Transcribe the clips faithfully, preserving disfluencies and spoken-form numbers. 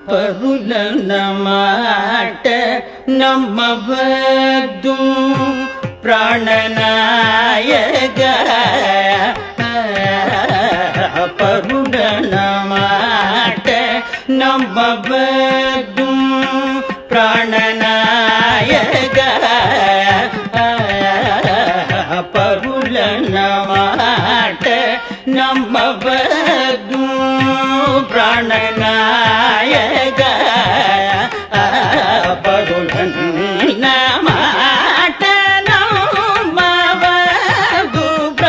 ಪರುಲನ ಮಾಟ ನಮ್ಮವದು ಪ್ರಾಣನಾಯಕ ಪರುಲನ ಮಾಟ ನಮ್ಮವದು ಪ್ರಾಣನಾಯಕ ಪರುಲನ ಮಾಟ ನಮ್ಮವದು ಪ್ರಾಣನಾಯಕ ಪರುಲನ ಮಾಟ ನಮ್ಮವದು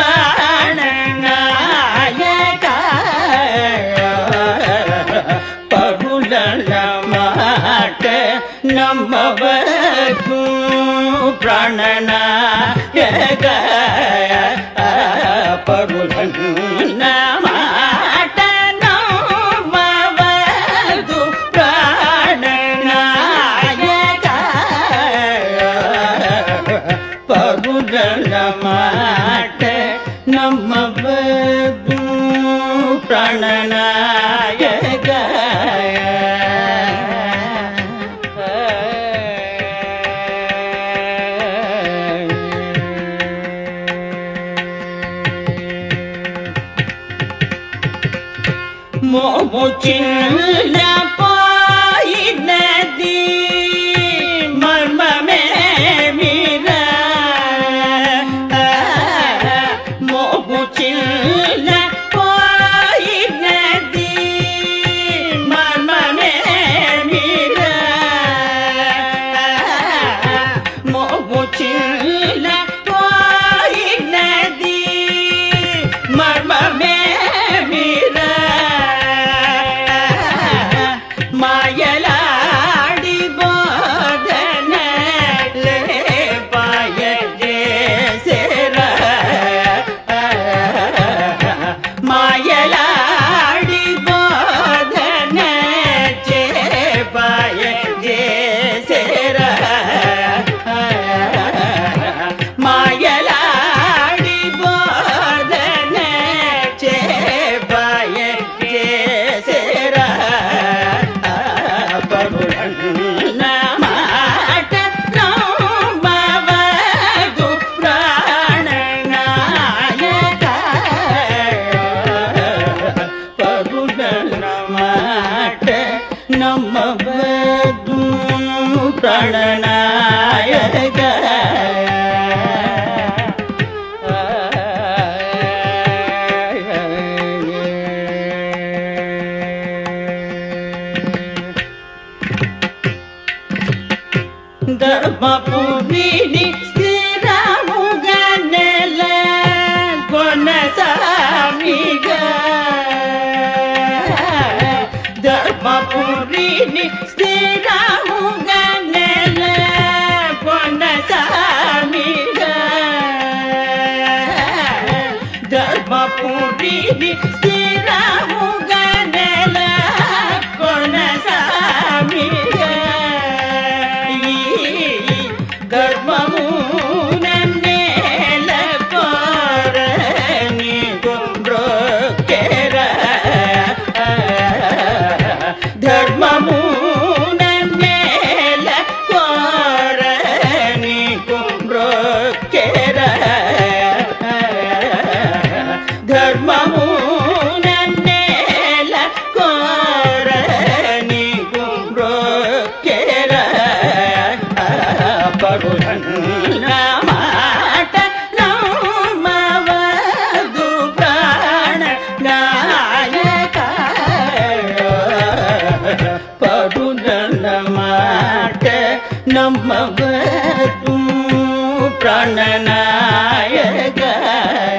ಪ್ರಾಣನಾಯಕ ಪರುಲನ ಮಾಟ ನಮ್ಮವದು ಪ್ರಾಣನಾಯಕ ಪರುಲನ ಮಾಟ ನಮ್ಮವದು ಪ್ರಾಣನಾಯಕ ಪರುಲನ ಮಾಟ ನಮ್ಮವದು ಪ್ರಾಣನಾಯಕ మోముచిల్ల పోయినది మర్మమే మీరా మోముచిల్ల పోయినది మర్మమే మీరా మోముచిల్ల పోయినది మర్మమే మీరా మాయలాడి బోధన పాయ చేసేరా మాయలాడి బోధన చేపాయ చేసేరా మాయలాడి బోధన చేపాయ చేసేరా పరులన మాట నమ్మవదు ప్రాణనాయక పరులన మాట నమ్మవదు ప్రాణనాయక ధర్మపురిని స్థిరముగా నెల కొనసామిగా ధర్మపురిని స్థిరముగా నెల కొనసామిగా ధర్మపురిని స్థిరముగా నెల కొనసామిగా ధర్మము నన్నేల కోరని గుండ్రొక్కెర ధర్మము నన్నేల కోరని గుండ్రొక్కెర ధర్మము నన్నేల కోరని గుండ్రొక్కెర పరులన మాట నమ్మవదు ప్రాణనాయక పరులన మాట నమ్మవదు ప్రాణనాయక